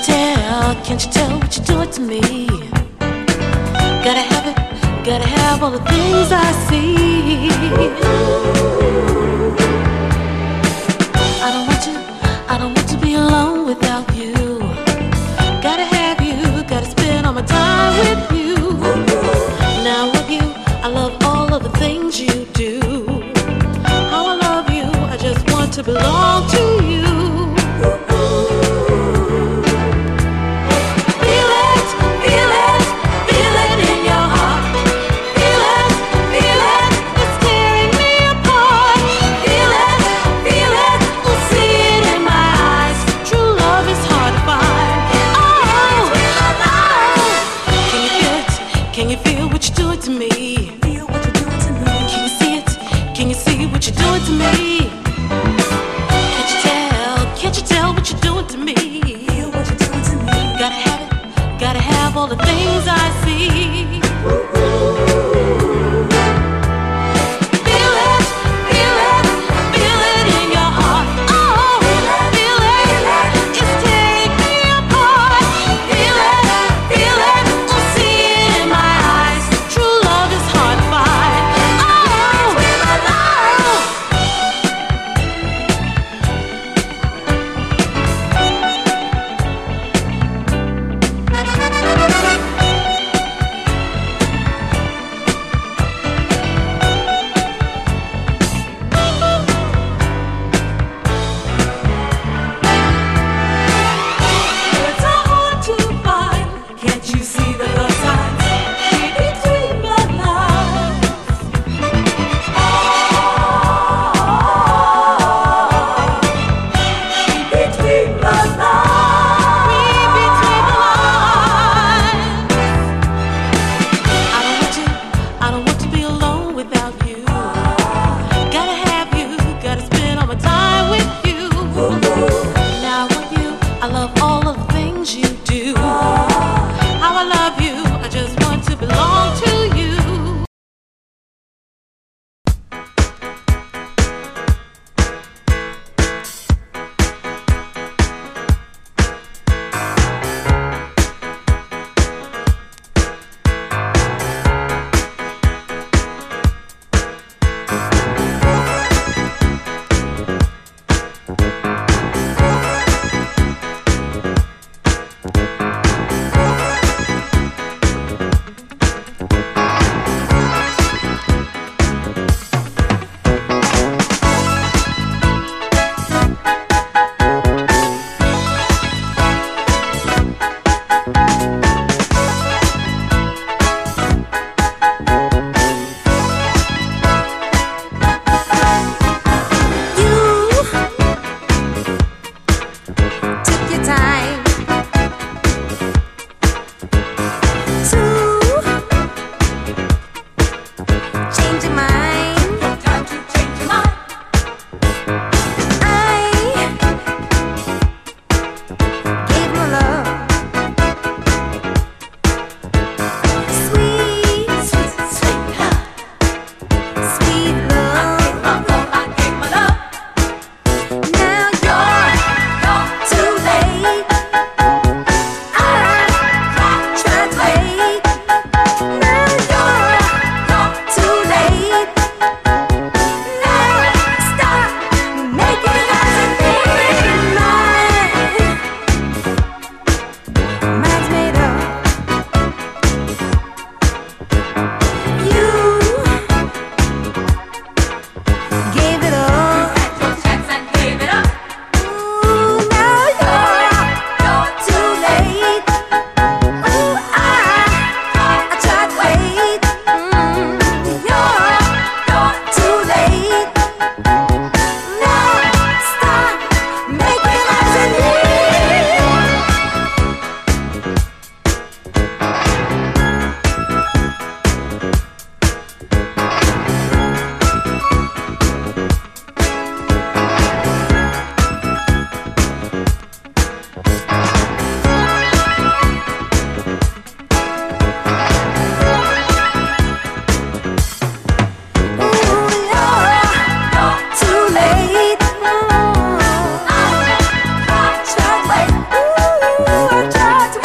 Can't you tell what you're doing to me? Gotta have it, gotta have all the things I see. I don't want to be alone without you. Gotta have you, gotta spend all my time with you. Now I love you, I love all of the things you do. How I love you, I just want to belong to you. Can you feel what you're doing to me? Can you see it? Can you see what you're doing to me? Can't you tell? Can't you tell what you're doing to me? Gotta have it, gotta have all the things I see.